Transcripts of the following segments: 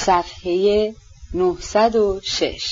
صفحه 906.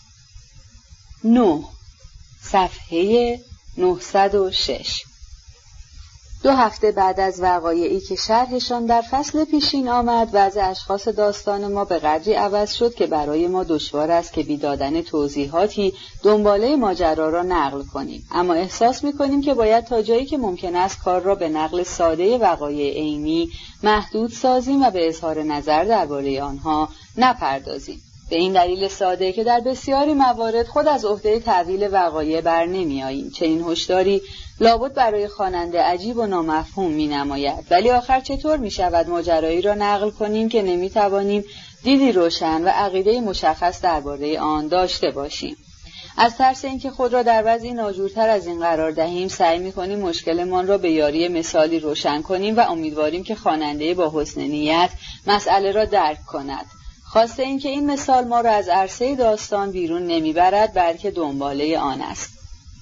9. صفحه 906. 2 هفته بعد از وقایعی که شرحشان در فصل پیشین آمد، وضع اشخاص داستان ما به قدری عوض شد که برای ما دشوار است که بی دادن توضیحاتی دنباله ماجرا را نقل کنیم، اما احساس می‌کنیم که باید تا جایی که ممکن است کار را به نقل ساده وقایع عینی محدود سازیم و به اظهار نظر درباره آنها نپردازیم. به این دلیل ساده که در بسیاری موارد خود از عهده تأویل وقایع بر نمی‌آییم. چنین هشداری لابد برای خواننده عجیب و نامفهوم می‌نماید، ولی آخر چطور می‌شود ماجرایی را نقل کنیم که نمی‌توانیم دیدی روشن و عقیده مشخص درباره آن داشته باشیم؟ از ترس اینکه خود را در وضعی ناجورتر از این قرار دهیم، سعی می‌کنیم مشکلمان را به یاری مثالی روشن کنیم و امیدواریم که خواننده با حسن نیت مسئله را درک کند. خواسته این که این مثال ما را از عرصه داستان بیرون نمیبرد، بلکه دنباله آن است.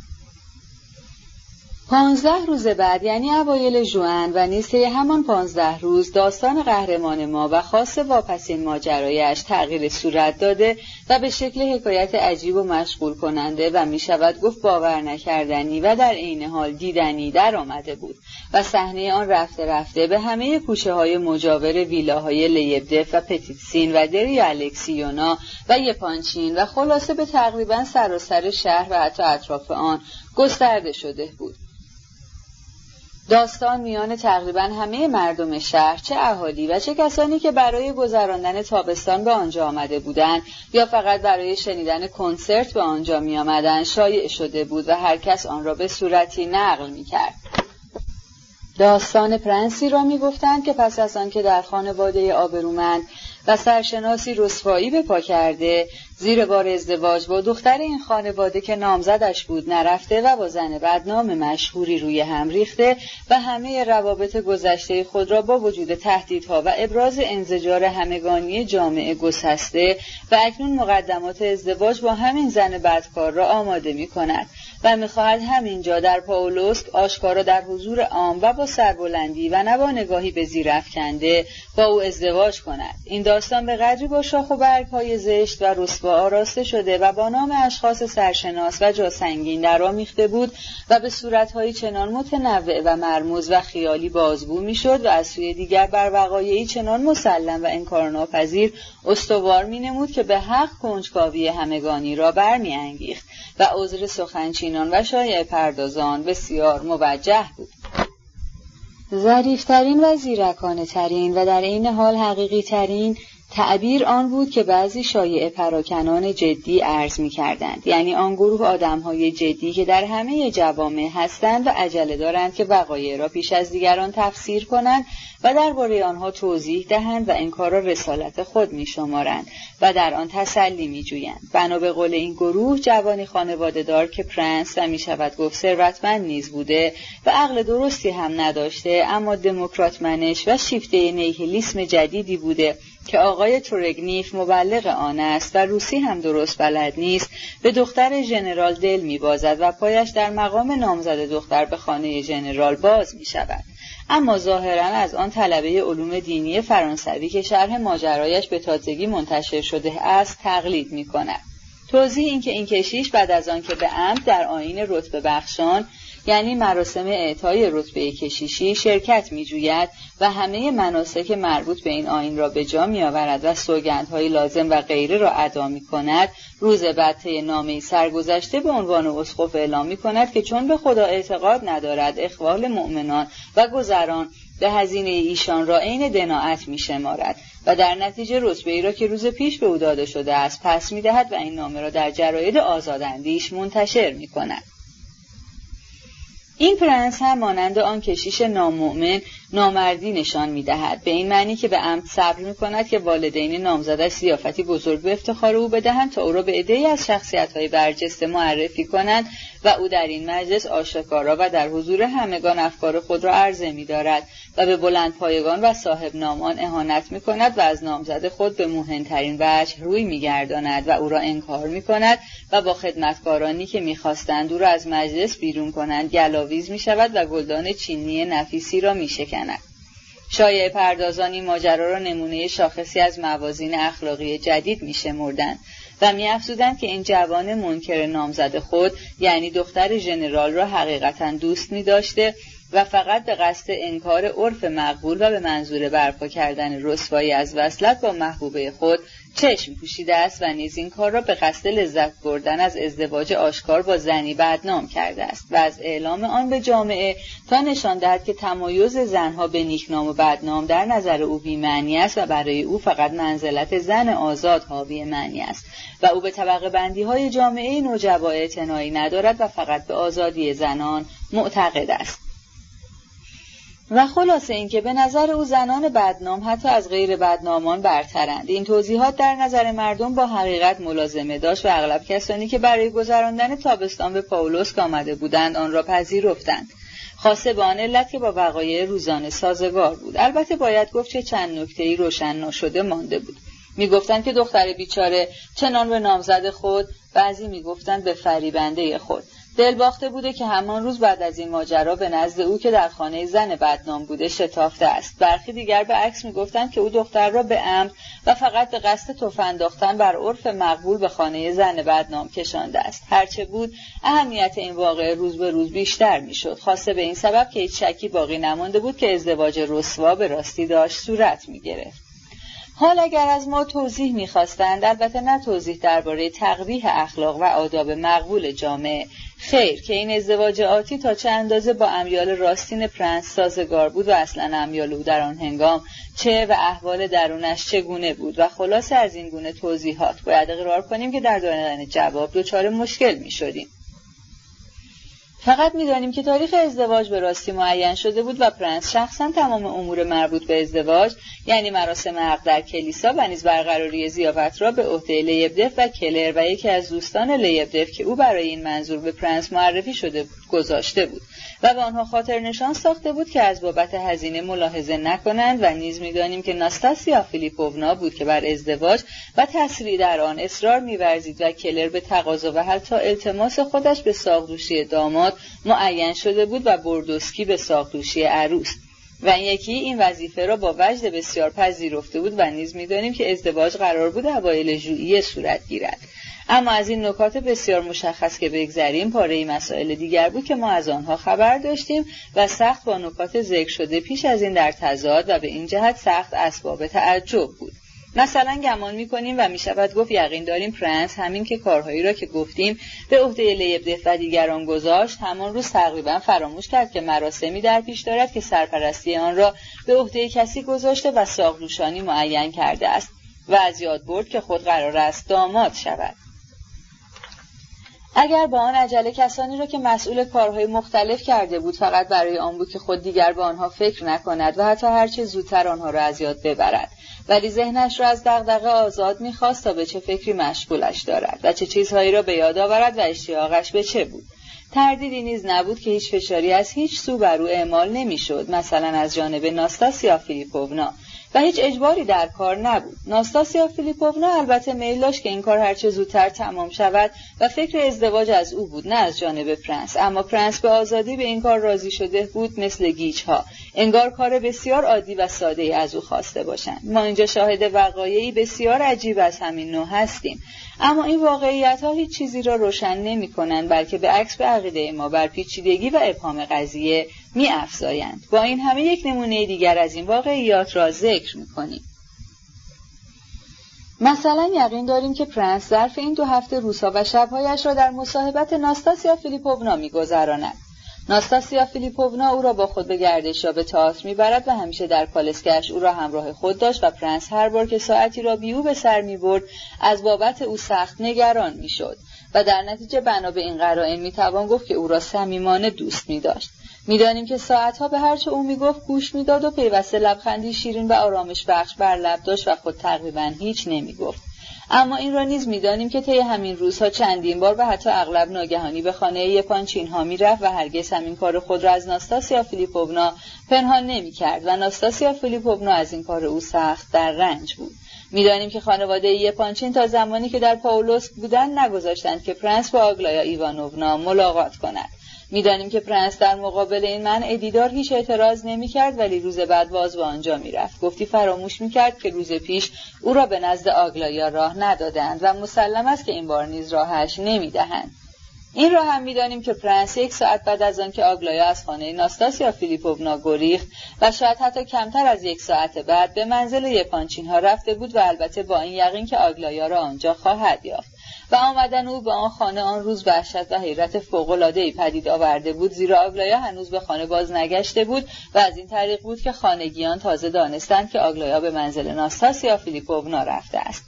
15 روز بعد، یعنی اوایل ژوئن و نیز طی همان 15 روز، داستان قهرمان ما و خاص واپسین ماجرایش تغییر صورت داده و به شکل حکایت عجیب و مشغول کننده و می شود گفت باور نکردنی و در عین حال دیدنی در آمده بود و صحنه آن رفته رفته به همه کوچه های مجاور ویلاهای لیبدف و پتیتسین و دری الکسیونا و یپانچین و خلاصه به تقریبا سراسر شهر و حتی اطراف آن گسترده شده بود. داستان میان تقریبا همه مردم شهر، چه اهالی و چه کسانی که برای گذراندن تابستان به آنجا آمده بودند یا فقط برای شنیدن کنسرت به آنجا می آمدند، شایع شده بود و هر کس آن را به صورتی نقل می کرد. داستان پرنسی را می گفتند که پس از آن که در خانواده آبرومند و سرشناسی رسوایی به پا کرده، زیر بار ازدواج با دختر این خانواده که نامزدش بود نرفته و با زن بدنام مشهوری روی هم ریخته و همه روابط گذشته خود را با وجود تهدیدها و ابراز انزجار همگانی جامعه گسسته و اکنون مقدمات ازدواج با همین زن بدکار را آماده می کند و می خواهد همینجا در پاولوسک آشکارا در حضور عام و با سربلندی و نه با نگاهی به زیر افکنده با او ازدواج کند. این داستان به قدری با شاخ و برگ‌های زشت و رسوا آراسته شده و با نام اشخاص سرشناس و جاسنگین درآمیخته بود و به صورت‌های چنان متنوع و مرموز و خیالی بازگو می‌شد و از سوی دیگر بر وقایعی چنان مسلم و انکارناپذیر استوار می‌نمود که به حق کنجکاوی همگانی را برمی‌انگیخت و عذر سخنچینان و شایعه پردازان بسیار موجه بود. ظریف‌ترین و زیرکانه‌ترین و در عین حال حقیقی‌ترین تعبیر آن بود که بعضی شایعه پراکنان جدی عرض می‌کردند، یعنی آن گروه آدم‌های جدی که در همه جوامع هستند و عجله دارند که وقایع را پیش از دیگران تفسیر کنند و درباره آنها توضیح دهند و انکار را رسالت خود می‌شمارند و در آن تسلی می‌جویند. بنا به قول این گروه، جوانی خانواده‌دار که پرنس و می‌شود گفت ثروتمند نیز بوده و عقل درستی هم نداشته، اما دموکرات منش و شیفته نیهیلیسم جدیدی بوده که آقای تورگنیف مبلغ آن است و روسی هم درست بلد نیست، به دختر ژنرال دل می‌بازد و پایش در مقام نامزد دختر به خانه ژنرال باز می‌شود. اما ظاهراً از آن طلبه علوم دینی فرانسوی که شرح ماجرایش به تازگی منتشر شده است تقلید می‌کند. توضیح این که این کشیش بعد از آن که به عمد در آیین رتبه بخشان، یعنی مراسم اعطای رتبه کشیشی شرکت می‌جوید و همه مناسک مربوط به این آیین را به جا می‌آورد و سوگندهای لازم و غیره را ادا می‌کند، روز بعد طی نامه‌ای سرگذشته به عنوان اسقف اعلام می‌کند که چون به خدا اعتقاد ندارد، اخوال مؤمنان و گذران به هزینه ایشان را عین دناعت می‌شمارد و در نتیجه رتبه‌ای را که روز پیش به او داده شده است پس می‌دهد و این نامه را در جراید آزاداندیش منتشر می‌کند. این پرنس هم مانند آن کشیش نامؤمن نامردی نشان می‌دهد، به این معنی که به عمد صبر می‌کند که والدین نامزدش ضیافتی بزرگ به افتخار او بدهند تا او را به عده‌ای از شخصیت‌های برجسته معرفی کنند و او در این مجلس آشکارا و در حضور همگان افکار خود را عرضه می‌دارد و به بلندپایگان و صاحب نامان اهانت می‌کند و از نامزد خود به موهن‌ترین وجه روی می‌گرداند و او را انکار می‌کند و با خدمتکارانی که می‌خواستند او را از مجلس بیرون کنند گلاویز می‌شود و گلدان چینی نفیسی را می‌شکند. شایعه پردازان این ماجرا را نمونه شاخصی از موازین اخلاقی جدید می‌شمردند و می‌افزودند که این جوان منکر نامزد خود، یعنی دختر ژنرال را حقیقتاً دوست می‌داشته و فقط به قصد انکار عرف مقبول و به منظور برپا کردن رسوایی از وصلت با محبوبه خود چشم پوشیده است و نیز این کار را به قصد لذت بردن از ازدواج آشکار با زنی بدنام کرده است و از اعلام آن به جامعه تا نشان دهد که تمایز زنها به نیکنام و بدنام در نظر او بی‌معنی است و برای او فقط منزلت زن آزاد حاوی معنی است و او به طبقه بندی های جامعه نوجوا اعتنایی ندارد و فقط به آزادی زنان معتقد است. و خلاصه اینکه به نظر او زنان بدنام حتی از غیر بدنامان برترند. این توضیحات در نظر مردم با حقیقت ملازمه داشت و اغلب کسانی که برای گذراندن تابستان به پاولوسک آمده بودند آن را پذیرفتند، خاصه به آن علت که با وقایع روزانه سازگار بود. البته باید گفت که چند نکته‌ای روشن نشده مانده بود. میگفتند که دختر بیچاره چنان به نامزد خود، بعضی میگفتند به فریبنده خود دل باخته بوده که همان روز بعد از این ماجرا به نزد او که در خانه زن بدنام بوده شتافته است. برخی دیگر به عکس میگفتند که او دختر را به عمد و فقط به قصد تف انداختن بر عرف مقبول به خانه زن بدنام کشانده است. هرچه بود اهمیت این واقعه روز به روز بیشتر میشد، خاصه به این سبب که هیچ شکی باقی نمانده بود که ازدواج رسوا به راستی داشت صورت میگرفت. حال اگر از ما توضیح می‌خواستند، البته نه توضیح درباره تقبیح اخلاق و آداب مقبول جامعه، خیر که این ازدواج آتی تا چه اندازه با امیال راستین پرنس سازگار بود و اصلا امیال او در آن هنگام چه و احوال درونش چگونه بود و خلاصه از این گونه توضیحات باید اقرار کنیم که در دادن جواب دچار مشکل می‌شدیم. فقط می‌دانیم که تاریخ ازدواج به راستی معین شده بود و پرنس شخصا تمام امور مربوط به ازدواج، یعنی مراسم عقد در کلیسا و نیز برقراری ضیافت را به عهده لیبدف و کلر و یکی از دوستان لیبدف که او برای این منظور به پرنس معرفی شده بود گذاشته بود و به آنها خاطر نشان ساخته بود که از بابت هزینه ملاحظه نکنند و نیز می‌دانیم که ناستاسیا فیلیپوونا بود که بر ازدواج و تسریع در آن اصرار می‌ورزید و کلر به تقاضا و حتی التماس خودش به ساقدوشی داماد معین شده بود و بردوسکی به ساقدوشی عروس و این یکی این وظیفه را با وجد بسیار پذیرفته بود و نیز می‌دانیم که ازدواج قرار بود اوایل ژوئیه صورت گیرد. اما از این نکات بسیار مشخص که بگذریم، پاره مسائل دیگر بود که ما از آنها خبر داشتیم و سخت با نکات ذکر شده پیش از این در تضاد و به این جهت سخت اسباب تعجب بود. مثلا گمان می‌کنیم و می‌شود گفت یقین داریم پرنس همین که کارهایی را که گفتیم به عهده لیبدف و دیگران گذاشت، همان روز تقریبا فراموش کرد که مراسمی در پیش دارد که سرپرستی آن را به عهده کسی گذاشته و ساقدوشانی معین کرده است و از یاد برد که خود قرار است داماد شود. اگر با آن عجله کسانی را که مسئول کارهای مختلف کرده بود فقط برای آن بود که خود دیگر به آنها فکر نکند و حتی هرچه زودتر آنها را از یاد ببرد، ولی ذهنش را از دغدغه آزاد می‌خواست تا به چه فکری مشغولش دارد و چه چیزهایی را به یاد آورد و اشتیاقش به چه بود. تردیدی نیز نبود که هیچ فشاری از هیچ سو بر او اعمال نمی‌شد، مثلا از جانب ناستاسیا فیلیپوونا، و هیچ اجباری در کار نبود. ناستاسیا فیلیپوونا البته میل داشت که این کار هرچه زودتر تمام شود و فکر ازدواج از او بود نه از جانب پرنس، اما پرنس به آزادی به این کار راضی شده بود، مثل گیج‌ها انگار کار بسیار عادی و ساده‌ای از او خواسته باشند. ما اینجا شاهد وقایعی بسیار عجیب از همین نوع هستیم، اما این واقعیت‌ها هیچ چیزی را روشن نمی‌کنند، بلکه به عکس به عقیده ما بر پیچیدگی و ابهام قضیه می‌افزایند. با این همه یک نمونه دیگر از این واقعیات را ذکر می‌کنیم. مثلا یقین داریم که پرنس ظرف این 2 هفته روزها و شب‌هایش را در مصاحبت ناستاسیا فیلیپوونا می‌گذراند. ناستاسیا فیلیپوونا او را با خود به گردش یا به تئاتر می‌برد و همیشه در کالسکه‌اش او را همراه خود داشت و پرنس هر بار که ساعتی را بی او به سر می‌برد از بابت او سخت نگران می‌شد و در نتیجه بنا به این قرائن می‌توان گفت که او را صمیمانه دوست می‌داشت. می‌دانیم که ساعتها به هر چه او می‌گفت گوش می‌داد و پیوسته لبخندی شیرین و آرامش بخش بر لب داشت و خود تقریباً هیچ نمی‌گفت. اما این را نیز می‌دانیم که طی همین روزها چندین بار و حتی اغلب ناگهانی به خانه یپانچین‌ها می‌رفت و هرگز همین کار خود را از ناستاسیا فیلیپوونا پنهان نمی‌کرد و ناستاسیا فیلیپوونا از این کار او سخت در رنج بود. می‌دانیم که خانواده یپانچین تا زمانی که در پاولوسک بودند نگذاشتند که پرنس با آگلایا ایوانوونا ملاقات کند. می‌دانیم که پرنس در مقابل این منع دیدار هیچ اعتراض نمی‌کرد، ولی روز بعد باز به آنجا می‌رفت. گفتی فراموش می‌کرد که روز پیش او را به نزد آگلایا راه ندادند و مسلم است که این بار نیز راهش نمی‌دهند. این را هم می‌دانیم که پرنس 1 ساعت بعد از آنکه آگلایا از خانه ناستاسیا فیلیپوونا گریخت و شاید حتی کمتر از 1 ساعت بعد به منزل یپانچین‌ها رفته بود و البته با این یقین که آگلایا را آنجا خواهد یافت. و آمدن او به آن خانه آن روز وحشت و حیرت فوق‌العاده‌ای پدید آورده بود، زیرا آگلایا هنوز به خانه باز نگشته بود و از این طریق بود که خانگیان تازه دانستند که آگلایا به منزل ناستاسیا فیلیپوونا رفته است.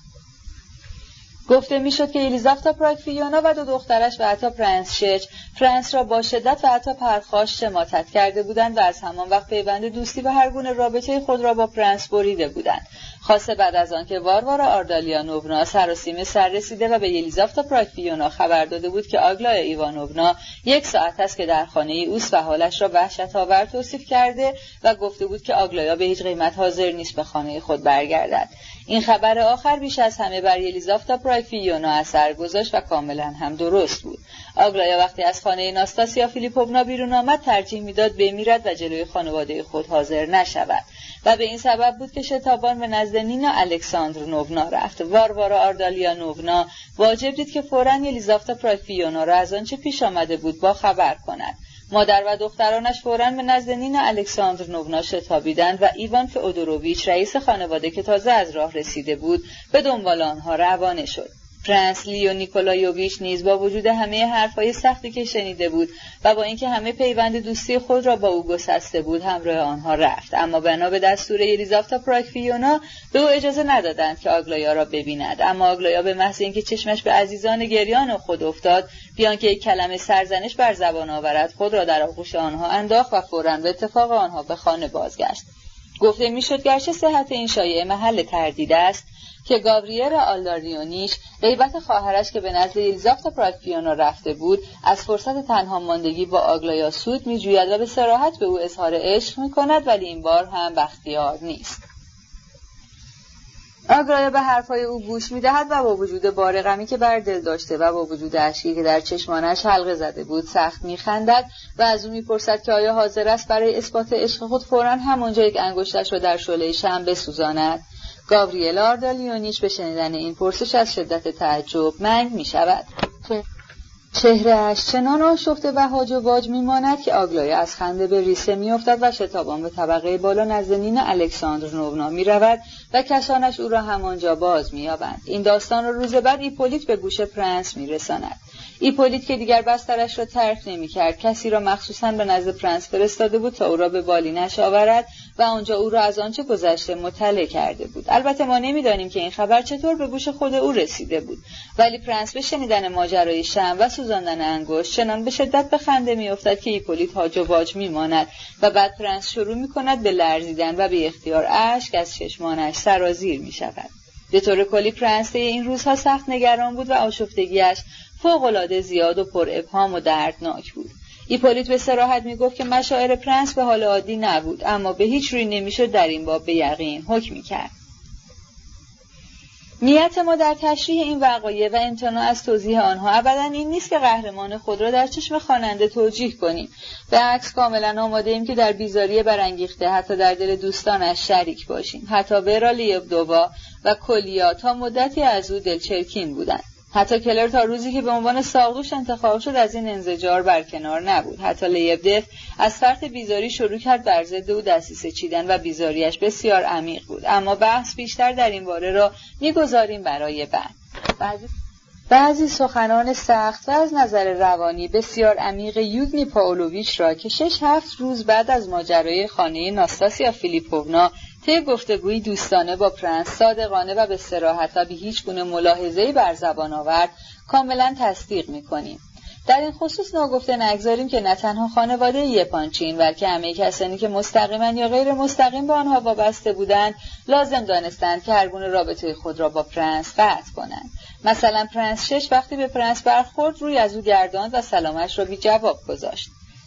گفته میشد که الیزاوتا پراکفیونا و 2 دخترش و حتی پرنس شچ پرنس را با شدت و حتی پرخاش شماتت کرده بودند و از همان وقت پیوند دوستی و هر گونه رابطه خود را با پرنس بریده بودند. خاصه بعد از آن که واروارا آردالیانوونا سراسیمه سر رسیده و به الیزاوتا پراکفیونا خبر داده بود که آگلایا ایوانوونا 1 ساعت است که در خانه اوست و حالش را وحشت‌آور توصیف کرده و گفته بود که آگلایا به هیچ قیمت حاضر نیست به خانه خود برگردد. این خبر آخر بیش از همه بر الیزاوتا پراکفیونا اثر گذاشت و کاملا هم درست بود. آگلایا وقتی از خانه ناستاسیا فیلیپوونا بیرون آمد ترجیح میداد بمیرد و جلوی خانواده خود حاضر نشود و به این سبب بود که شتابان به نزد نینا الکساندرونوونا رفت. واروارا آردالیانوونا واجب دید که فوراً الیزاوتا پراکفیونا را از آنچه پیش آمده بود با خبر کند. مادر و دخترانش فوراً به نزد نینا الکساندرونوونا شتابیدند و ایوان فئودوروویچ رئیس خانواده که تازه از راه رسیده بود به دنبال آنها روانه شد. پرنس لیو نیکولایوویچ نیز با وجود همه حرفهای سختی که شنیده بود و با اینکه همه پیوند دوستی خود را با او گسسته بود همراه آنها رفت، اما بنا به دستور الیزاوتا پراکفیونا به او اجازه ندادند که آگلایا را ببیند. اما آگلایا به محض اینکه چشمش به عزیزان گریان خود افتاد، بیان که یک کلمه سرزنش بر زبان آورد، خود را در آغوش آنها انداخت و فوراً به اتفاق آنها به خانه بازگشت. گفته میشد گرچه صحت این شایعه محل تردید است که گابریلا آلداریونیش غیبت خواهرش که به نزد الیزاوتا پراکفیونا رفته بود از فرصت تنها ماندگی با آگلایا سود می‌جوید و به صراحت به او اظهار عشق می‌کند، ولی این بار هم بختیار نیست. آگلایا به حرفهای او گوش می‌دهد و با وجود بار غمی که بر دل داشته و با وجود اشکی که در چشمانش حلقه زده بود سخت می‌خندد و از او می‌پرسد که آیا حاضر است برای اثبات عشق خود فوراً همانجا یک انگشتش را در شعله شمع بسوزاند. گابریلا آردالیونیچ به شنیدن این پرسش از شدت تعجب منگ می شود. چهره‌اش چنان آشفته و هاج و واج می ماند که آگلایا از خنده به ریسه می افتد و شتابان به طبقه بالا نزد نینا الکساندرونوونا می رود و کسانش او را همانجا باز می یابند. این داستان را روز بعد ایپولیت به گوش پرنس می رساند. ایپولیت که دیگر بسترش را ترک نمی کرد کسی را مخصوصاً به نزد پرنس فرستاده بود تا او را به بالینش آورد و آنجا او را از آنچه گذشته مطلع کرده بود. البته ما نمی‌دانیم که این خبر چطور به گوش خود او رسیده بود، ولی پرنس به شنیدن ماجرای شمع و سوزاندن انگشت چنان به شدت به خنده می‌افتد که ایپولیت هاج و واج می‌ماند و بعد پرنس شروع می‌کند به لرزیدن و به اختیار اشک از چشمانش سرازیر می‌شود. به طور کلی پرنس این روزها سخت نگران بود و آشفتگیش فوق‌العاده زیاد و پر ابهام و دردناک بود. ایپولیت به صراحت میگفت که مشاعر پرنس به حال عادی نبود، اما به هیچ روی نمیشد در این باب به یقین حکم کرد. نیت ما در تشریح این وقایع و امتناع از توضیح آنها ابداً این نیست که قهرمان خود را در چشم خواننده توجیه کنیم. به عکس کاملا آماده ایم که در بیزاری برانگیخته حتی در دل دوستانش شریک باشیم. حتی ورا لیبدووا و کولیا تا مدتی از او دلچرکین بودند. حتی کلر تا روزی که به عنوان ساقدوش انتخاب شد از این انزجار برکنار نبود. حتی لیبدف از فرط بیزاری شروع کرد بر ضد او دسیسه چیدن و بیزاریش بسیار عمیق بود. اما بحث بیشتر در این باره را می‌گذاریم برای بعد. بعضی سخنان سخت و از نظر روانی بسیار عمیق یوگنی پاولویچ را که 6-7 روز بعد از ماجرای خانه ناستاسیا فیلیپوونا طی گفتگویی دوستانه با پرنس صادقانه و به صراحت و بی هیچ گونه ملاحظه‌ای بر زبان آورد کاملا تصدیق می‌کنیم. در این خصوص ناگفته نگذاریم که نه تنها خانواده یپانچین بلکه همه کسانی که مستقیما یا غیر مستقیم به آنها وابسته بودند لازم دانستند که هر گونه رابطه خود را با پرنس قطع کنند. مثلا پرنس شش وقتی به پرنس برخورد روی از او گرداند و سلامش را بی جواب گذاشت.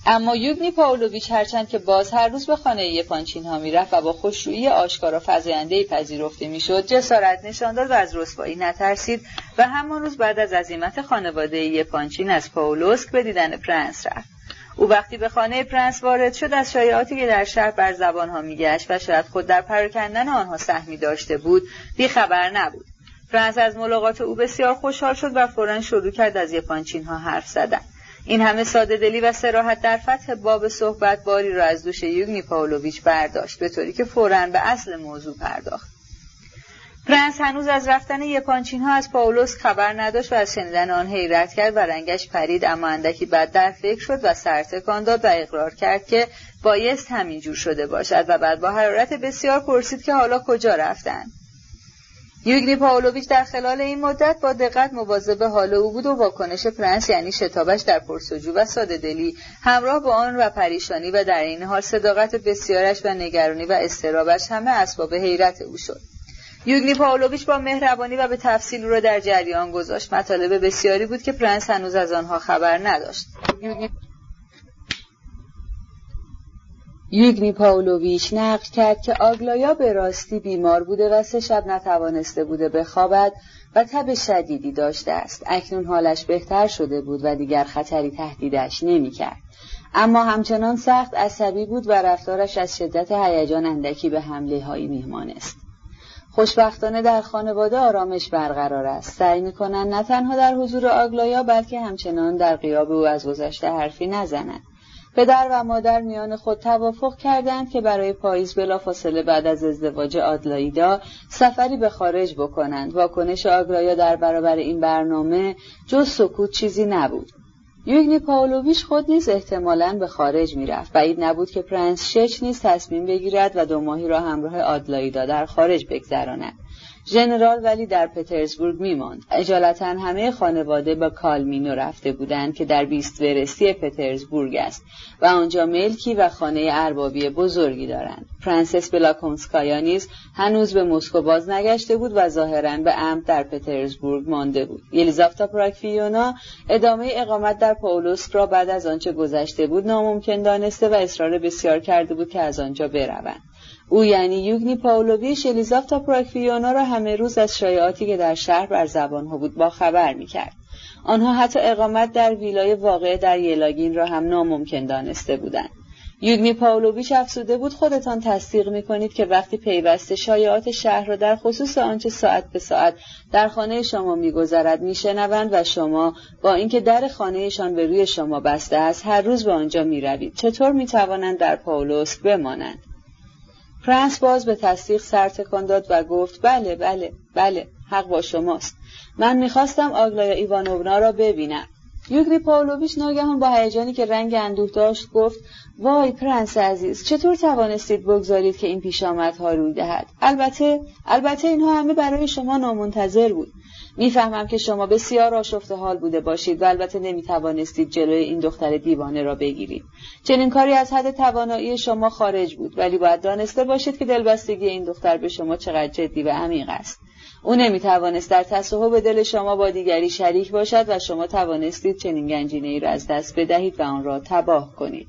اما یوگنی پاولویچ هرچند که باز هر روز به خانه یپانچین‌ها میرفت و با خوشرویی آشکارا فزاینده‌ای پذیرفته میشد، جسارت نشان داد و از رسوایی نترسید و همان روز بعد از عزیمت خانواده یپانچین از پاولوسک به دیدن پرنس رفت. او وقتی به خانه پرنس وارد شد از شایعاتی که در شهر بر زبانها میگشت و شاید خود در پراکندن آنها سهمی داشته بود بیخبر نبود. پرنس از ملاقات او بسیار خوشحال شد و فوراً شروع کرد از یپانچین‌ها حرف زدن. این همه ساده دلی و صراحت در فتح باب صحبت باری را از دوش یوگنی پاولویچ برداشت، به طوری که فوراً به اصل موضوع پرداخت. پرنس هنوز از رفتن یپانچین‌ها از پاولوسک خبر نداشت و از شنیدن آن حیرت کرد و رنگش پرید، اما اندکی بعد در فکر شد و سر تکان داد و اقرار کرد که بایست همینجور شده باشد و بعد با حرارت بسیار پرسید که حالا کجا رفتند. یوگنی پاولویچ در خلال این مدت با دقت مواظب حال او بود و واکنش پرنس یعنی شتابش در پرسجو و ساده دلی همراه با آن و پریشانی و در این حال صداقت بسیارش و نگرانی و اضطرابش همه اسباب حیرت او شد. یوگنی پاولویچ با مهربانی و به تفصیل او را در جریان گذاشت. مطالب بسیاری بود که پرنس هنوز از آنها خبر نداشت. یوگنی پاولویچ نقل کرد که آگلایا به راستی بیمار بوده و 3 شب نتوانسته بوده بخوابد و تب شدیدی داشته است. اکنون حالش بهتر شده بود و دیگر خطری تهدیدش نمی‌کرد، اما همچنان سخت عصبی بود و رفتارش از شدت هیجان اندکی به حمله‌هایی می‌مانست. خوشبختانه در خانواده آرامش برقرار است. سعی می‌کنند نه تنها در حضور آگلایا بلکه همچنان در غیاب او از گذشته حرفی نزنند. پدر و مادر میان خود توافق کردند که برای پاییز بلافاصله بعد از ازدواج آدلایدا سفری به خارج بکنند. واکنش آگلایا در برابر این برنامه جز سکوت چیزی نبود. یوگنی پاولویچ خود نیز احتمالاً به خارج میرفت. بعید نبود که پرنس شچ نیز تصمیم بگیرد و 2 ماهی را همراه آدلایدا در خارج بگذراند. ژنرال ولی در پترزبورگ میماند. اجالتا همه خانواده با کالمینو رفته بودند که در 20 ورستی پترزبورگ است و آنجا ملکی و خانه اربابی بزرگی دارند. پرنسس بلاکونسکایا نیز هنوز به مسکو باز نگشته بود و ظاهراً به عمد در پترزبورگ مانده بود. یلیزاوتا پراکفیونا ادامه اقامت در پاولوسک را بعد از آنچه گذشته بود ناممکن دانسته و اصرار بسیار کرده بود که از آنجا بروند. او یعنی یوگنی پاولویچ یلیزاوتا پراکفیونا را همه روز از شایعاتی که در شهر بر زبانها بود با خبر می‌کرد. آنها حتی اقامت در ویلای واقع در یلاگین را هم ناممکن دانسته بودند. یوگنی پاولویچ افسوده بود خودتان تصدیق می‌کنید که وقتی پیوسته شایعات شهر را در خصوص آنچه ساعت به ساعت در خانه شما می‌گذرد می‌شنوند و شما با اینکه در خانه‌شان به روی شما بسته است هر روز به آنجا می‌روید، چطور می‌توانند در پاولوسک بمانند؟ پرنس باز به تصدیق سر تکان داد و گفت بله حق با شماست. من میخواستم آگلایا ایوانوونا را ببینم. یوگنی پاولویچ ناگهان با هیجانی که رنگ اندوه داشت گفت وای پرنس عزیز، چطور توانستید بگذارید که این پیشامدها روی دهد؟ البته اینها همه برای شما نامنتظر بود. میفهمم که شما بسیار آشفته حال بوده باشید و البته نمیتوانستید جلوی این دختر دیوانه را بگیرید. چنین کاری از حد توانایی شما خارج بود، ولی باید دانسته باشید که دلبستگی این دختر به شما چقدر جدی و عمیق است. او نمیتوانست در تصاحب دل شما با دیگری شریک باشد و شما توانستید چنین گنجینه‌ای را از دست بدهید و آن را تباه کنید.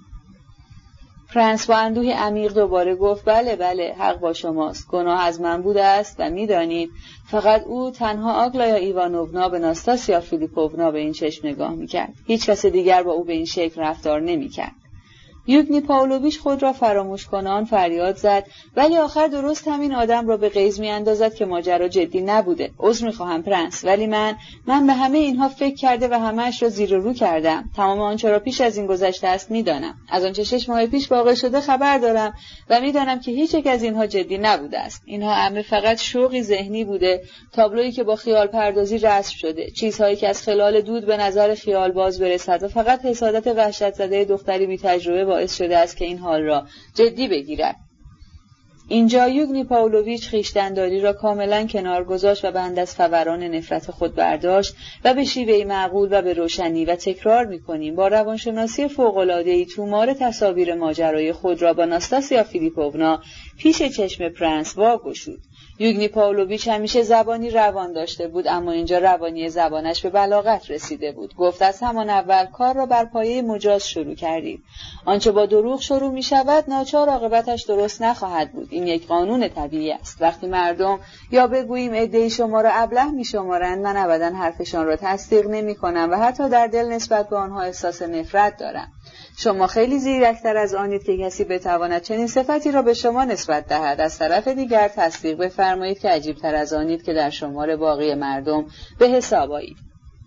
پرنس با اندوهی عمیق دوباره گفت بله حق با شماست. گناه از من بوده است و میدانید فقط او تنها آگلایا ایوانوونا به ناستاسیا فیلیپوونا به این چشم نگاه میکرد. هیچ کس دیگر با او به این شکل رفتار نمیکرد. یوگنی پاولویچ خود را فراموش کنان فریاد زد ولی آخر درست همین آدم را به غیظ میاندازد که ماجرا جدی نبوده. عذر میخواهم پرنس، ولی من به همه اینها فکر کرده و همه‌اش را زیر و رو کردم. تمام آنچه را پیش از این گذشته است میدانم. از آنچه 6 ماه پیش واقع شده خبر دارم و میدانم که هیچ یک از اینها جدی نبوده است. اینها همه فقط شوقی ذهنی بوده، تابلویی که با خیال پردازی رسم شده، چیزهایی که از خلال دود به نظر خیال باز برسد و فقط حسادت وحشت زده دختری بی تجربه باعث شده است که این حال را جدی بگیرد. اینجا یوگنی پاولویچ خویشتن‌داری را کاملا کنار گذاشت و بند از فوران نفرت خود برداشت و به شیوهی معقول و به روشنی و تکرار می‌کنیم با روانشناسی فوق‌العاده‌ای تومار تصاویر ماجرای خود را با ناستاسیا فیلیپوونا پیش چشم پرنس واگشود. یوگنی پاولویچ همیشه زبانی روان داشته بود، اما اینجا روانی زبانش به بلاغت رسیده بود. گفت از همان اول کار را بر پایه مجاز شروع کردید. آنچه با دروغ شروع می شود ناچار عاقبتش درست نخواهد بود. این یک قانون طبیعی است. وقتی مردم یا بگوییم عده‌ای شما را ابله می شمارند، من ابدا حرفشان را تصدیق نمی کنم و حتی در دل نسبت به آنها احساس نفرت دارم. شما خیلی زیرکتر از آنید که کسی بتواند چنین صفتی را به شما نسبت دهد. از طرف دیگر تصدیق بفرمایید که عجیبتر از آنید که در شمار باقی مردم به حساب آیید.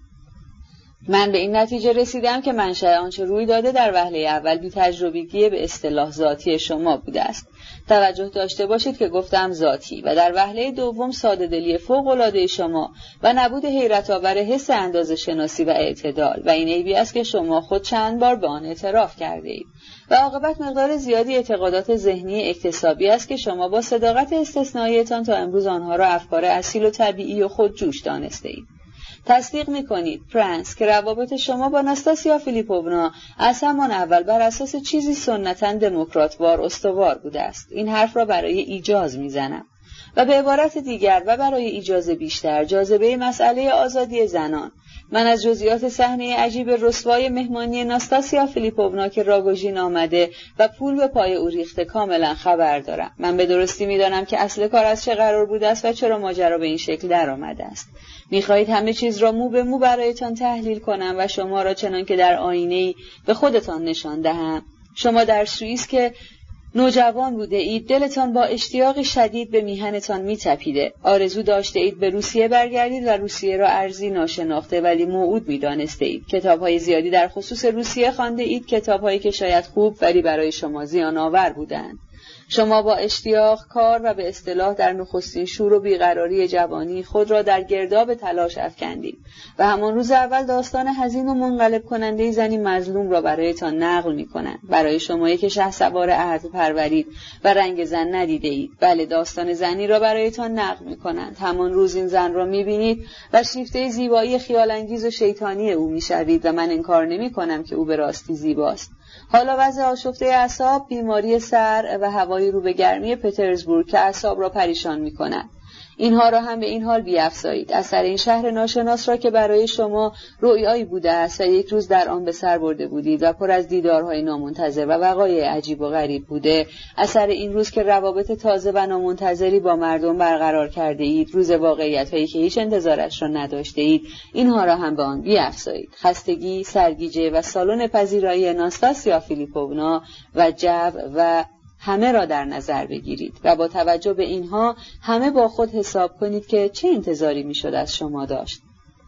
من به این نتیجه رسیدم که منشأ آنچه روی داده در وهله اول بی‌تجربگی به اصطلاح ذاتی شما بوده است. توجه داشته باشید که گفتم ذاتی و در وهله دوم ساده‌دلی فوق‌العاده شما و نبود حیرت آور حس اندازه شناسی و اعتدال و این عیبی است که شما خود چند بار به آن اعتراف کرده اید و عاقبت مقدار زیادی اعتقادات ذهنی اکتسابی است که شما با صداقت استثنائیتان تا امروز آنها را افکار اصیل و طبیعی و خودجوش دانسته اید. تصدیق می‌کنید پرنس که روابط شما با ناستاسیا فیلیپوونا از همان اول بر اساس چیزی سنتاً دموکراتوار استوار بوده است. این حرف را برای ایجاز می‌زنم و به عبارت دیگر و برای ایجاز بیشتر جاذبه مسئله آزادی زنان. من از جزئیات صحنه عجیب رسوای مهمانی ناستاسیا فیلیپوونا که راگوژین آمده و پول به پای او ریخته کاملا خبر دارم. من به درستی می‌دانم که اصل کار از چه قرار بوده است و چرا ماجرا به این شکل درآمده است. می‌خواهید همه چیز را مو به مو برایتان تحلیل کنم و شما را چنان که در آینه‌ای به خودتان نشان دهم. شما در سوئیس که نوجوان بوده اید دلتان با اشتیاق شدید به میهنتان میتپیده. آرزو داشته اید به روسیه برگردید و روسیه را ارضی ناشناخته ولی موعود میدانسته اید. کتاب‌های زیادی در خصوص روسیه خوانده اید، کتاب‌هایی که شاید خوب ولی برای شما زیان آور بودند. شما با اشتیاق کار و به اصطلاح در نخستین شور و بیقراری جوانی خود را در گرداب تلاش افکندید و همان روز اول داستان حزین و منقلب کننده زنی مظلوم را برایتان نقل می‌کنند. برای شمایی که شهسوار عهد پرورید و رنگ زن ندیده اید، بله داستان زنی را برایتان نقل می‌کنند. همان روز این زن را می‌بینید و شیفته زیبایی خیال‌انگیز و شیطانی او می‌شوید و من انکار نمی‌کنم که او به راستی زیباست. حالا وضع آشفته اعصاب، بیماری سر و هوای رو به گرمی پترزبورگ که اعصاب را پریشان می‌کند. اینها را هم به این حال بیفزایید. اثر این شهر ناشناس را که برای شما رویایی بوده است و یک روز در آن به سر برده بودید و پر از دیدارهای نامنتظر و وقایع عجیب و غریب بوده، اثر این روز که روابط تازه و نامنتظری با مردم برقرار کرده اید، روز واقعیت‌هایی که هیچ انتظارش را نداشته اید، اینها را هم به آن بیفزایید. خستگی، سرگیجه و سالن پذیرایی ناستاسیا فیلیپوونا و جو و همه را در نظر بگیرید و با توجه به اینها همه با خود حساب کنید که چه انتظاری میشد از شما داشت.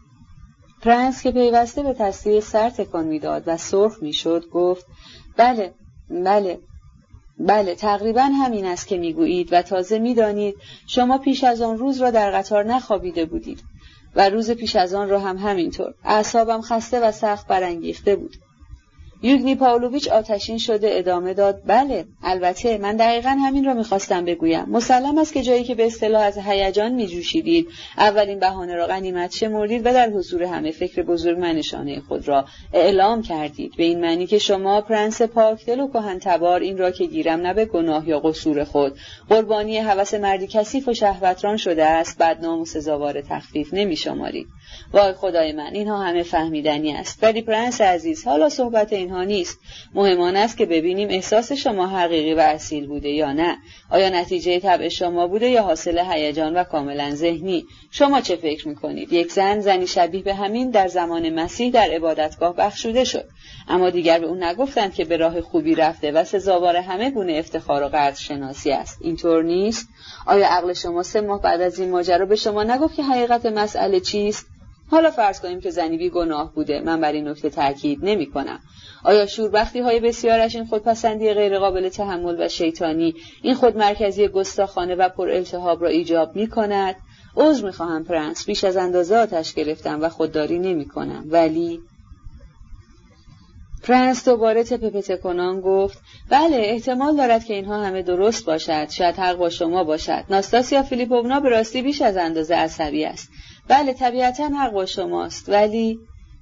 پرنس که پیوسته به تصدیق سر تکان میداد و سرخ میشد گفت بله تقریبا همین است که میگویید و تازه میدانید شما پیش از آن روز را در قطار نخوابیده بودید و روز پیش از آن را هم همینطور. اعصابم خسته و سخت برانگیخته بود. یوگنی پاولویچ آتشین شده ادامه داد: بله، البته من دقیقاً همین را می‌خواستم بگویم. مسلم است که جایی که به اصطلاح از هیجان می‌جوشیدید، اولین بهانه را غنیمت شمردید و در حضور همه فکر بزرگمنشانه خود را اعلام کردید، به این معنی که شما پرنس پاکدل و کهن‌تبار این را که گیرم نه به گناه یا قصور خود قربانی هوس مردی کثیف و شهوتران شده است، بدنام و سزاوار تخفیف نمی‌شمارید. وای خدای من، اینها همه فهمیدنی است. ولی پرنس عزیز، حالا صحبت اینها نیست. مهم آن است که ببینیم احساس شما حقیقی و اصیل بوده یا نه. آیا نتیجه طبع شما بوده یا حاصل هیجان و کاملا ذهنی؟ شما چه فکر می‌کنید؟ یک زنی شبیه به همین در زمان مسیح در عبادتگاه بخشوده شد، اما دیگر به اون نگفتند که به راه خوبی رفته و سزاوار همه گونه افتخار و قدر شناسی است. اینطور نیست؟ آیا عقل شما 3 ماه بعد از این ماجرا به شما نگفت که حقیقت مسئله چیست؟ حالا فرض کنیم که زنی بی گناه بوده، من بر این نکته تاکید نمی‌کنم. آیا شوربختی‌های بسیارش، این خودپسندی غیر قابل تحمل و شیطانی، این خودمرکزی گستاخانه و پر التهاب را ایجاب می‌کند؟ عذر می‌خواهم پرنس، بیش از اندازه آتش گرفتم و خودداری نمی‌کنم، ولی پرنس دوباره تپه کنان گفت: بله، احتمال دارد که اینها همه درست باشد، شاید حق با شما باشد. ناستاسیا فیلیپوونا به راستی بیش از اندازه عصبی است. بله، طبیعتاً حق با شماست،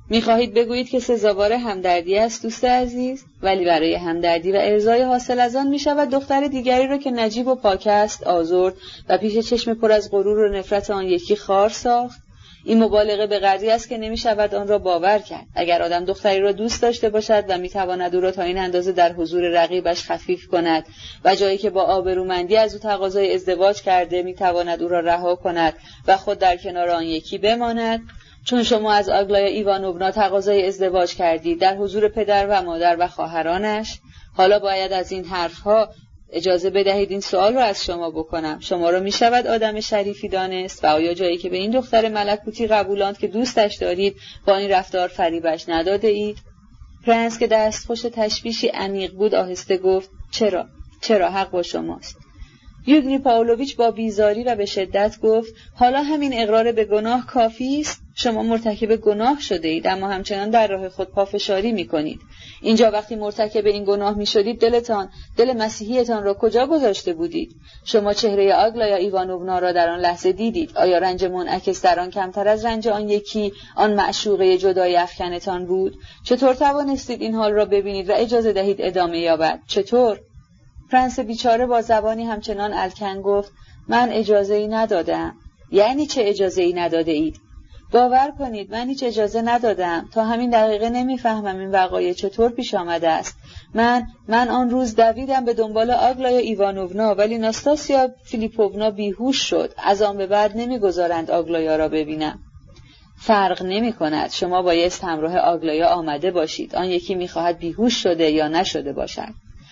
می‌خواهید بگویید که سزاوار همدردی است دوست عزیز؟ ولی برای همدردی و ارضای حاصل از آن می‌شود دختر دیگری را که نجیب و پاک است آزرد و پیش چشم پر از غرور و نفرت آن یکی خار ساخت؟ این مبالغه به قدری است که نمی‌شود آن را باور کرد. اگر آدم دختری را دوست داشته باشد و می‌تواند او را تا این اندازه در حضور رقیبش خفیف کند و جایی که با آبرومندی از او تقاضای ازدواج کرده می‌تواند او را رها کند و خود در کنار آن یکی بماند، چون شما از آگلایا ایوانوونا تقاضای ازدواج کردید در حضور پدر و مادر و خواهرانش، حالا باید از این حرفها اجازه بدهید این سوال را از شما بکنم. شما را میشود آدم شریفی دانست و آیا جایی که به این دختر ملکوتی قبولاند که دوستش دارید با این رفتار فریبش نداده اید؟ پرنس که دستخوش تشویشی عمیق بود آهسته گفت چرا حق با شماست. یوگنی پاولویچ با بیزاری و به شدت گفت حالا همین اقرار به گناه کافی است؟ شما مرتکب گناه شده اید اما همچنان در راه خود پافشاری می کنید. اینجا وقتی مرتکب این گناه می شدید دل مسیحیتان را کجا گذاشته بودید؟ شما چهره آگلایا ایوانوونا را در آن لحظه دیدید. آیا رنج منعکس در آن کمتر از رنج آن یکی آن معشوقه جدای افکنتان بود؟ چطور توانستید این حال را ببینید و اجازه دهید ادامه یابد؟ چطور؟ پرنس بیچاره با زبانی همچنان الکن گفت من اجازه‌ای ندادم. یعنی چه اجازه‌ای نداده اید؟ باور کنید من هیچ اجازه ندادم. تا همین دقیقه نمیفهمم این وقایع چطور پیش آمده است. من آن روز دویدم به دنبال آگلایا ایوانوونا ولی ناستاسیا فیلیپوونا بیهوش شد. از آن به بعد نمیگذارند آگلایا را ببینم. فرق نمی کند. شما بایست همراه آگلایا آمده باشید. آن یکی میخواهد بیهوش شده یا نشده باشد.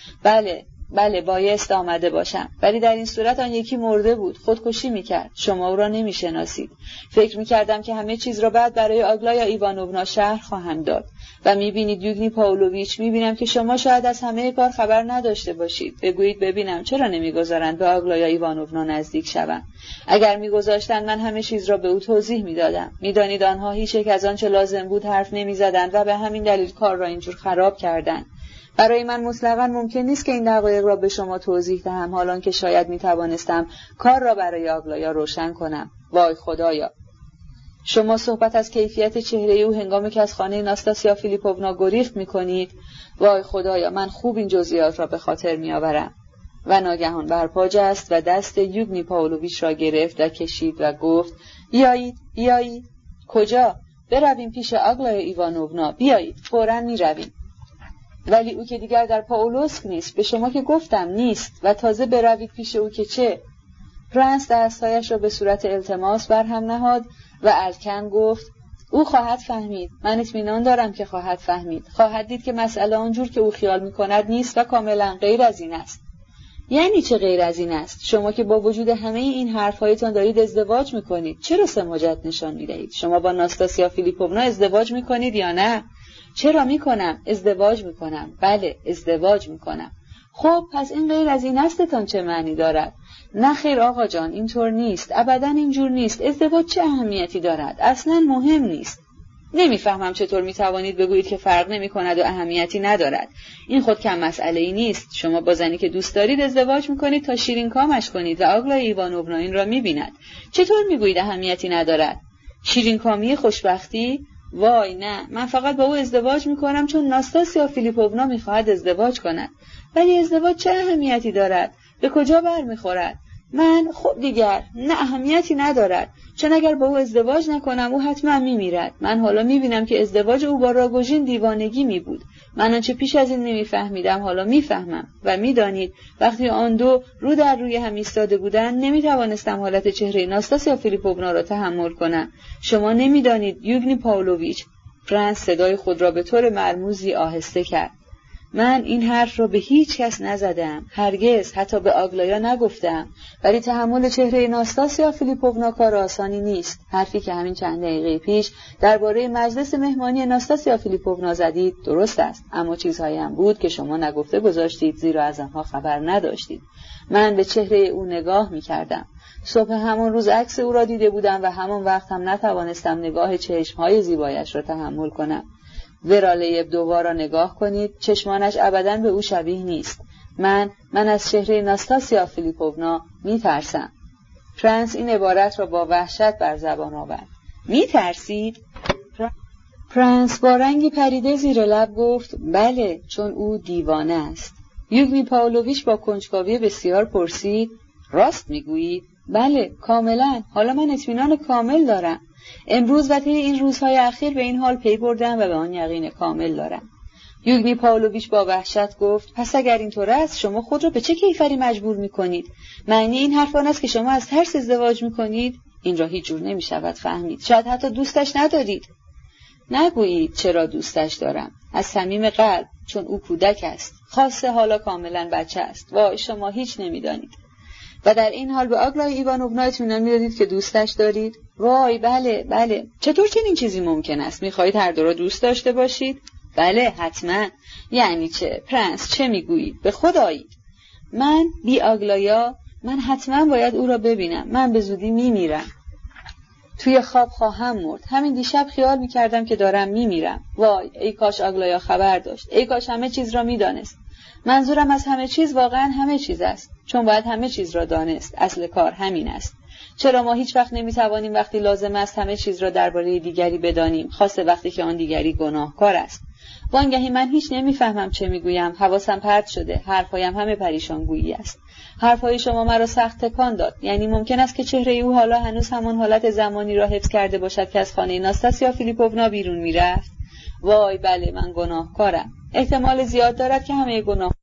بله بایست آمده باشم، ولی در این صورت آن یکی مرده بود، خودکشی میکرد. شما او را نمیشناسید. فکر میکردم که همه چیز را بعد برای آگلایا ایوانوونا شرح خواهم داد و میبینید یوگنی پاولویچ، میبینم که شما شاید از همه کار خبر نداشته باشید. بگویید ببینم چرا نمیگذارند به آگلایا ایوانوونا نزدیک شوم؟ اگر میگذاشتند من همه چیز را به او توضیح میدادم. میدانید آنها هیچ یک از آنچه لازم بود حرف نمیزدند و به همین دلیل کار را اینجور خراب کردند. برای من مطلقاً ممکن نیست که این دقایق را به شما توضیح دهم، حالان که شاید میتوانستم کار را برای آگلایا روشن کنم. وای خدایا! شما صحبت از کیفیت چهره او هنگامی که از خانه ناستاسیا فیلیپوونا گریخت میکنید. وای خدایا، من خوب این جزئیات را به خاطر میآورم. و ناگهان برپا جست و دست یوگنی پاولویچ را گرفت و کشید و گفت بیایید. کجا؟ برویم پیش آگلایا ایوانوونا. بیایید، فوراً میرویم. ولی او که دیگر در پاولوسک نیست. به شما که گفتم نیست. و تازه بروید پیش او که چه؟ پرنس دستایش را به صورت التماس برهم نهاد و الکن گفت او خواهد فهمید. من اطمینان دارم که خواهد فهمید. خواهد دید که مسئله آنجور که او خیال می‌کند نیست و کاملا غیر از این است. یعنی چه غیر از این است؟ شما که با وجود همه این حرف‌هایتان دارید ازدواج می‌کنید. چرا سماجت نشان می‌دهید؟ شما با ناستاسیا فیلیپوونا ازدواج می‌کنید یا نه؟ چرا میکنم؟ ازدواج میکنم. بله، ازدواج میکنم. خب پس این غیر از این استتان چه معنی دارد؟ نه خیر آقا جان، اینطور نیست. ابداً اینجور نیست. ازدواج چه اهمیتی دارد؟ اصلاً مهم نیست. نمیفهمم چطور میتوانید بگویید که فرق نمیکند و اهمیتی ندارد. این خود کم مسئله ای نیست. شما با زنی که دوست دارید ازدواج میکنید تا شیرین کامش کنید و آگلایا ایوانوونا این را میبیند. چطور میگویید اهمیتی ندارد؟ شیرین کامی خوشبختی؟ وای نه، من فقط با او ازدواج میکنم چون ناستاسیا فیلیپوونا میخواهد ازدواج کند. ولی ازدواج چه اهمیتی دارد؟ به کجا برمیخورد؟ من خب دیگر نه، اهمیتی ندارد، چون اگر با او ازدواج نکنم او حتما میمیرد. من حالا میبینم که ازدواج او با راگوژین دیوانگی میبود. من آنچه پیش از این نمیفهمیدم حالا میفهمم. و میدانید وقتی آن دو رو در روی هم ایستاده بودند نمیتوانستم حالت چهره ناستاسیا فیلیپوونا را تحمل کنم. شما نمیدانید یوگنی پاولویچ. پرنس صدای خود را به طور مرموزی آهسته کرد. من این حرف را به هیچ کس نزدم، هرگز، حتی به آگلایا نگفتم. ولی تحمل چهره ناستاسیا فیلیپوونا کار آسانی نیست. حرفی که همین چند دقیقه پیش درباره مجلس مهمانی ناستاسیا فیلیپوونا زدید درست است، اما چیزهایی هم بود که شما نگفته گذاشتید زیرا از آنها خبر نداشتید. من به چهره او نگاه می‌کردم. صبح همان روز عکس او را دیده بودم و همان وقت هم نتوانستم نگاه چشم‌های زیبایش را تحمل کنم. ورالیب دوبار را نگاه کنید، چشمانش ابداً به او شبیه نیست. من از چهره ناستاسیا فیلیپوونا میترسم. پرنس این عبارت را با وحشت بر زبان آورد. میترسید؟ پرنس با رنگی پریده زیر لب گفت بله، چون او دیوانه است. یوگنی پاولویچ با کنجکاوی بسیار پرسید راست میگویید؟ بله، کاملا. حالا من اطمینان کامل دارم. امروز و طی این روزهای اخیر به این حال پی بردم و به آن یقین کامل دارم. یوگنی پاولویچ با وحشت گفت پس اگر اینطور است شما خود را به چه کیفری مجبور می‌کنید؟ معنی این حرف آن است که شما از ترس ازدواج می‌کنید؟ این را هیچ جور نمی‌شود فهمید. شاید حتی دوستش ندارید. نگویید چرا دوستش دارم. از صمیم قلب، چون او کودک است. خاصه حالا کاملا بچه است. وای شما هیچ نمی‌دانید. و در این حال به آگلای ایوانوونا اطمینان می‌دادید که دوستش دارید؟ وای بله. چطور چنین چیزی ممکن است؟ می‌خواهید هر دو را دوست داشته باشید؟ بله حتما. یعنی چه؟ پرنس چه میگویید؟ به خود آیید. من بی آگلایا، من حتما باید او را ببینم. من به زودی میمیرم. توی خواب خواهم مرد. همین دیشب خیال میکردم که دارم میمیرم. وای ای کاش آگلایا خبر داشت. ای کاش همه چیز را میدانست. منظورم از همه چیز واقعا همه چیز است. چون باید همه چیز را دانست. اصل کار همین است. چرا ما هیچ وقت نمیتوانیم وقتی لازم است همه چیز را درباره دیگری بدانیم، خاصه وقتی که آن دیگری گناهکار است؟ وانگهی من هیچ نمیفهمم چه میگویم. حواسم پرت شده. حرفایم همه پریشان گویی است. حرفای شما مرا سخت تکان داد. یعنی ممکن است که چهره او حالا هنوز همان حالت زمانی را حفظ کرده باشد که از خانه ناستاسیا فیلیپوونا بیرون میرفت. وای بله، من گناهکارم. احتمال زیاد دارد که همه گناه